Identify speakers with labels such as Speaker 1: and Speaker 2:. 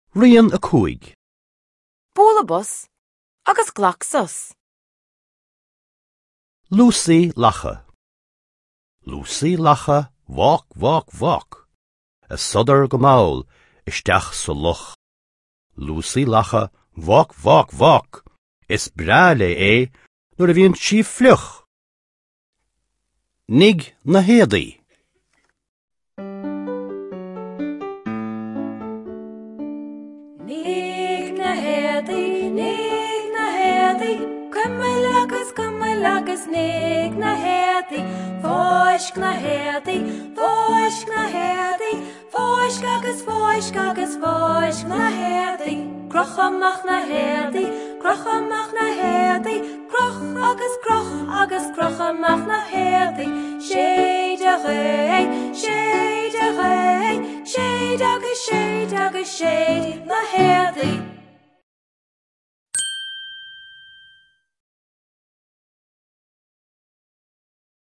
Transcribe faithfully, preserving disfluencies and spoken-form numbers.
Speaker 1: Rian a cúig.
Speaker 2: Búlabus agus glaxus.
Speaker 1: Lucy lacha. Lucy lacha, vok, vok, vok. A sudder gemaul, isteach sa luch. Lucy lacha, vok, vok, vok. Is brale é, nur a bhíonn sí fluch. Nig na héadaí.
Speaker 3: Nig na héadaí, nig na héadaí, cummal agus cummal agus nig na héadaí, fóisc na héadaí, fóisc na héadaí, fóisc agus fóisc agus fóisc na héadaí, crochamach na héadaí, crochamach na héadaí, croch agus croch agus crochamach na héadaí, shade a ré, shade a ré, shade agus shade agus shade na héadaí.